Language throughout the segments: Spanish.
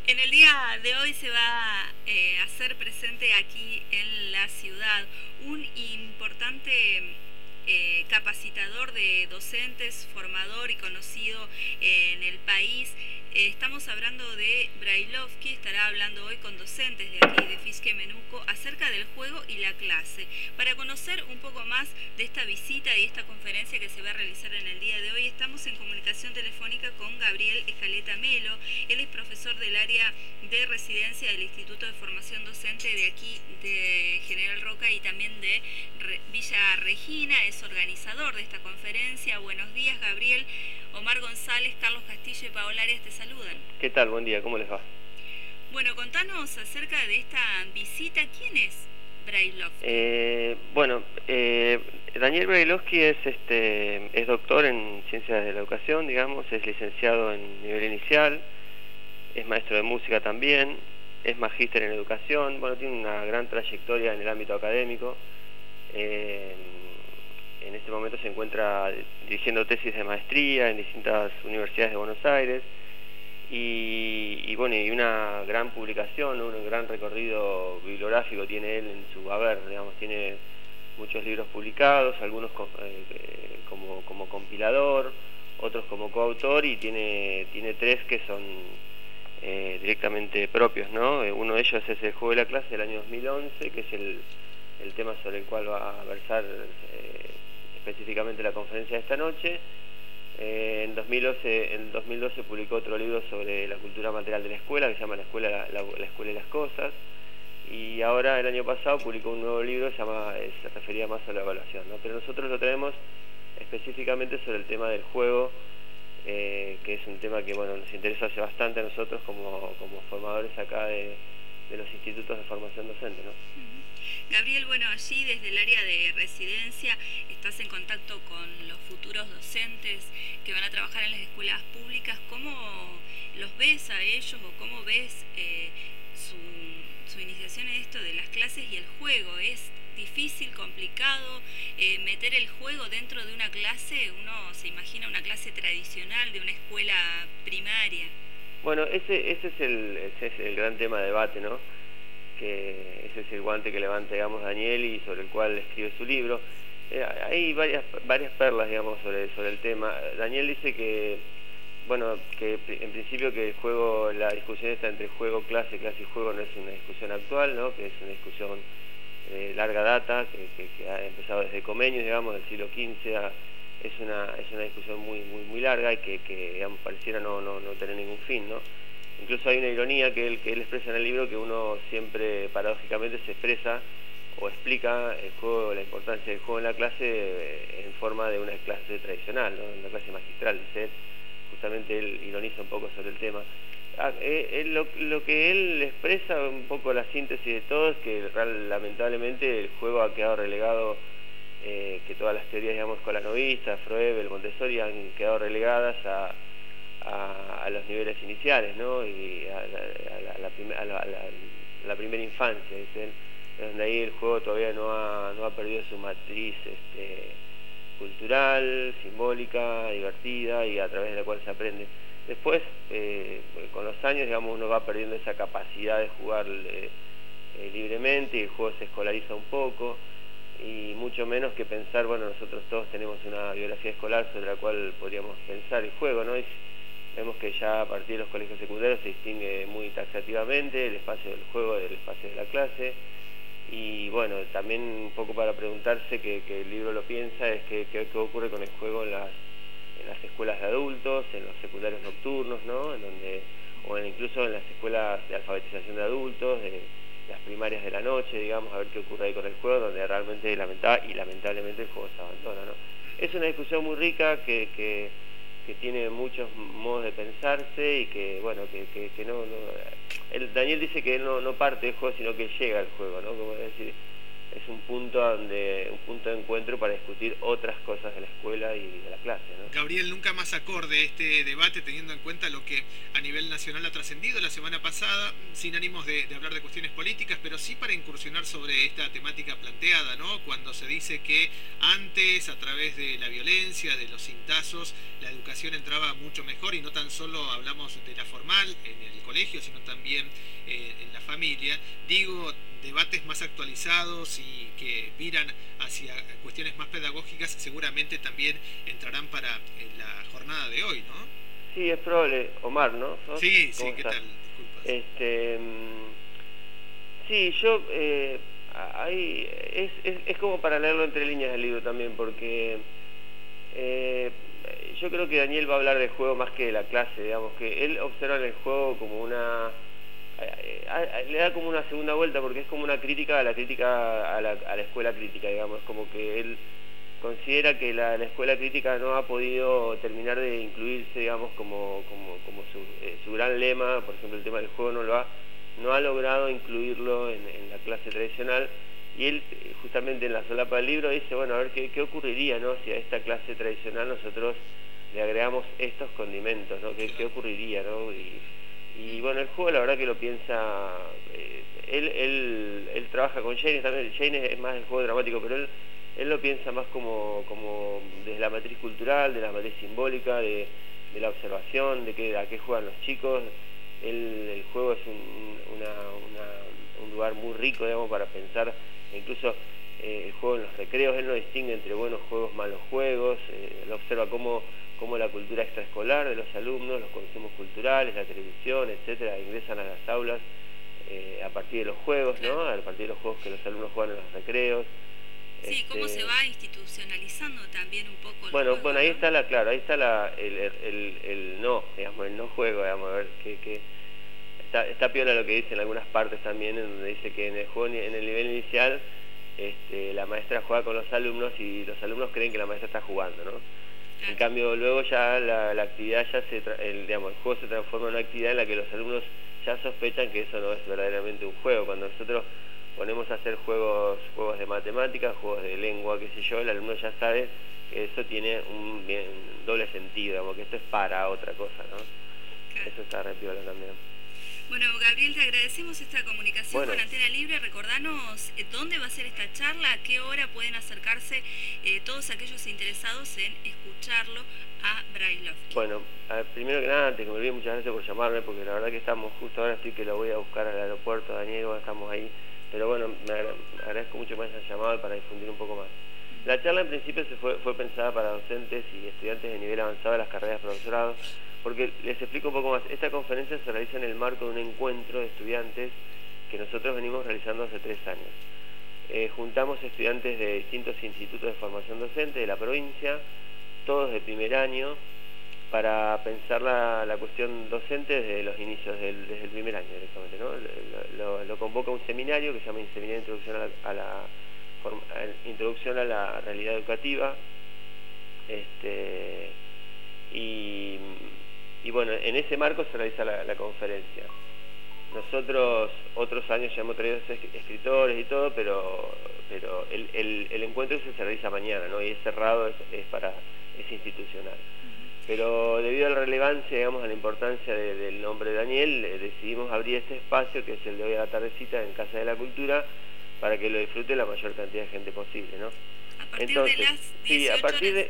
En el día de hoy se va a hacer presente aquí en la ciudad un importante capacitador de docentes, formador y conocido en el país. Estamos hablando de Brailovsky, estará hablando hoy con docentes de aquí, de Fisque Menuco, acerca del juego y la clase. Para conocer un poco más de esta visita y esta conferencia que se va a realizar en el día de hoy, estamos en comunicación telefónica con Gabriel Escaleta Melo. Él es profesor del área de residencia del Instituto de Formación Docente de aquí, de General Roca, y también de Villa Regina. Es organizador de esta conferencia. Buenos días, Gabriel. Omar González, Carlos Castillo y Paola Arias te saludan. ¿Qué tal? Buen día, ¿cómo les va? Bueno, contanos acerca de esta visita. ¿Quién es Brailovsky? Daniel Brailovsky es doctor en Ciencias de la Educación, digamos, es licenciado en nivel inicial, es maestro de música también, es magíster en educación, bueno, tiene una gran trayectoria en el ámbito académico. En este momento se encuentra dirigiendo tesis de maestría en distintas universidades de Buenos Aires y una gran publicación, un gran recorrido bibliográfico tiene él en su haber, digamos, tiene muchos libros publicados, algunos como compilador, otros como coautor, y tiene tres que son directamente propios, ¿no? Uno de ellos es El juego de la clase del año 2011, que es el tema sobre el cual va a versar específicamente la conferencia de esta noche. En 2012 publicó otro libro sobre la cultura material de la escuela, que se llama La escuela y las cosas, y ahora el año pasado publicó un nuevo libro que se refería más a la evaluación, ¿no? Pero nosotros lo tenemos específicamente sobre el tema del juego, que es un tema que nos interesa hace bastante a nosotros como formadores acá de los institutos de formación docente, ¿no? Gabriel, bueno, allí desde el área de residencia estás en contacto con los futuros docentes que van a trabajar en las escuelas públicas. ¿Cómo los ves a ellos o cómo ves su iniciación en esto de las clases y el juego? ¿Es difícil, complicado meter el juego dentro de una clase? Uno se imagina una clase tradicional de una escuela primaria. Bueno, ese es el gran tema de debate, ¿no? Que ese es el guante que levanta, digamos, Daniel, y sobre el cual escribe su libro. Hay varias perlas, digamos, sobre el tema. Daniel dice que en principio que el juego, la discusión está entre juego, clase y juego, no es una discusión actual, ¿no? Que es una discusión de larga data, que ha empezado desde Comenius, digamos, del siglo XV. Es una discusión muy larga y que digamos, pareciera no tener ningún fin, ¿no? Incluso hay una ironía que él expresa en el libro, que uno siempre paradójicamente se expresa o explica el juego, la importancia del juego en la clase en forma de una clase tradicional, ¿no? Una clase magistral, dice él. Justamente él ironiza un poco sobre el tema. Lo que él expresa, un poco la síntesis de todo, es que lamentablemente el juego ha quedado relegado, que todas las teorías, digamos, colanovistas, Froebel, Montessori, han quedado relegadas a los niveles iniciales, ¿no? Y a la primera infancia, dicen, donde ahí el juego todavía no ha perdido su matriz cultural, simbólica, divertida, y a través de la cual se aprende. Después, con los años, digamos, uno va perdiendo esa capacidad de jugar libremente, y el juego se escolariza un poco, y mucho menos que pensar, nosotros todos tenemos una biografía escolar sobre la cual podríamos pensar el juego, ¿no? Vemos que ya a partir de los colegios secundarios se distingue muy taxativamente el espacio del juego del espacio de la clase, y también un poco para preguntarse, que el libro lo piensa, es qué ocurre con el juego en las escuelas de adultos, en los secundarios nocturnos, ¿no? Incluso en las escuelas de alfabetización de adultos, de las primarias de la noche, digamos, a ver qué ocurre ahí con el juego, donde realmente lamentablemente el juego se abandona, ¿no? Es una discusión muy rica que tiene muchos modos de pensarse, y que Daniel dice que él no parte del juego, sino que llega al juego, ¿no? Como decir, es un punto de encuentro para discutir otras cosas de la escuela y de la clase, ¿no? Gabriel, nunca más acorde este debate, teniendo en cuenta lo que a nivel nacional ha trascendido la semana pasada, sin ánimos de hablar de cuestiones políticas, pero sí para incursionar sobre esta temática planteada, ¿no? Cuando se dice que antes, a través de la violencia, de los cintazos, la educación entraba mucho mejor, y no tan solo hablamos de la formal en el colegio, colegio, sino también en la familia. Digo, debates más actualizados y que miran hacia cuestiones más pedagógicas seguramente también entrarán para la jornada de hoy, ¿no? Sí, es probable. Omar, ¿no? Sí, sí, ¿qué estás? tal? Disculpas. Sí, yo... es como para leerlo entre líneas del libro también, porque yo creo que Daniel va a hablar del juego más que de la clase, digamos, que él observa el juego como una... le da como una segunda vuelta, porque es como una crítica a la escuela crítica, digamos, como que él considera que la escuela crítica no ha podido terminar de incluirse, digamos, como su gran lema. Por ejemplo, el tema del juego no ha logrado incluirlo en la clase tradicional, y él justamente en la solapa del libro dice, bueno, a ver qué ocurriría, ¿no?, si a esta clase tradicional nosotros le agregamos estos condimentos, ¿no? ¿Qué ocurriría, ¿no? Y bueno, el juego la verdad que lo piensa, él trabaja con Jaynes también. Jaynes es más el juego dramático, pero él lo piensa más como desde la matriz cultural, de la matriz simbólica, de la observación, de a qué juegan los chicos. El juego es un lugar muy rico, digamos, para pensar. Incluso el juego en los recreos, él no distingue entre buenos juegos, malos juegos. Él observa cómo la cultura extraescolar de los alumnos, los consumos culturales, la televisión, etcétera, ingresan a las aulas a partir de los juegos, ¿no? A partir de los juegos que los alumnos juegan en los recreos. Sí, cómo se va institucionalizando también un poco el bueno, juego, bueno, ahí ¿no? está el no, digamos, el no juego, digamos, a ver, que está piola lo que dice en algunas partes también, en donde dice que en el juego, en el nivel inicial, la maestra juega con los alumnos y los alumnos creen que la maestra está jugando, ¿no? Claro. En cambio, luego ya la actividad, el juego se transforma en una actividad en la que los alumnos ya sospechan que eso no es verdaderamente un juego. Cuando nosotros ponemos a hacer juegos de matemáticas, juegos de lengua, qué sé yo, el alumno ya sabe que eso tiene un doble sentido, digamos, que esto es para otra cosa, ¿no? Claro. Eso está re piola también. Bueno, Gabriel, te agradecemos esta comunicación con Antena Libre. Recordanos dónde va a ser esta charla, a qué hora pueden acercarse todos aquellos interesados en escucharlo a Brailovsky. Bueno, primero que nada, antes que me olvide, muchas gracias por llamarme, porque la verdad que estamos justo ahora, estoy que lo voy a buscar al aeropuerto, Daniel, estamos ahí, pero bueno, me agradezco mucho que me hayan llamado para difundir un poco más. La charla en principio fue pensada para docentes y estudiantes de nivel avanzado de las carreras de profesorado, porque les explico un poco más. Esta conferencia se realiza en el marco de un encuentro de estudiantes que nosotros venimos realizando hace 3 años. Juntamos estudiantes de distintos institutos de formación docente de la provincia, todos de primer año, para pensar la cuestión docente desde los inicios, desde el primer año directamente, ¿no? Lo convoca un seminario que se llama Seminario de Introducción a la Realidad Educativa, y bueno, en ese marco se realiza la conferencia. Nosotros otros años ya hemos traído escritores y todo, pero el encuentro se realiza mañana, ¿no? Y es cerrado, es institucional. Pero debido a la relevancia, digamos, a la importancia del nombre de Daniel, decidimos abrir este espacio, que es el de hoy a la tardecita en Casa de la Cultura, para que lo disfrute la mayor cantidad de gente posible, ¿no? A partir de las 18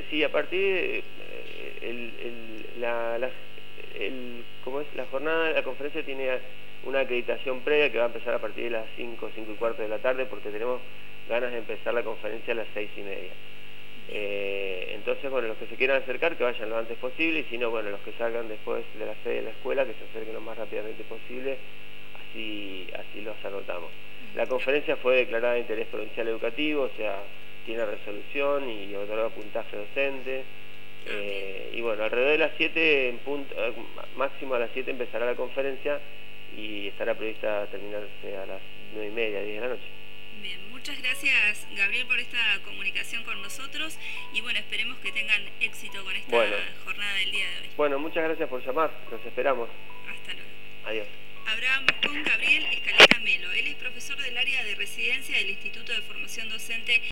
la jornada, la conferencia tiene una acreditación previa que va a empezar a partir de las 5:15 de la tarde, porque tenemos ganas de empezar la conferencia a las 6:30. Entonces, bueno, los que se quieran acercar, que vayan lo antes posible, y si no, bueno, los que salgan después de la sede de la escuela, que se acerquen lo más rápidamente posible, así los anotamos. La conferencia fue declarada de interés provincial educativo, o sea, tiene resolución y otorga puntaje docente. Y bueno, alrededor de las 7, máximo a las 7 empezará la conferencia y estará prevista terminarse a las 9:30, 10 de la noche. Bien, muchas gracias, Gabriel, por esta comunicación con nosotros, y bueno, esperemos que tengan éxito con esta jornada del día de hoy. Bueno, muchas gracias por llamar, los esperamos. Hasta luego. Adiós. Hablábamos con Gabriel Escaleta Melo. Él es profesor del área de residencia del Instituto de Formación Docente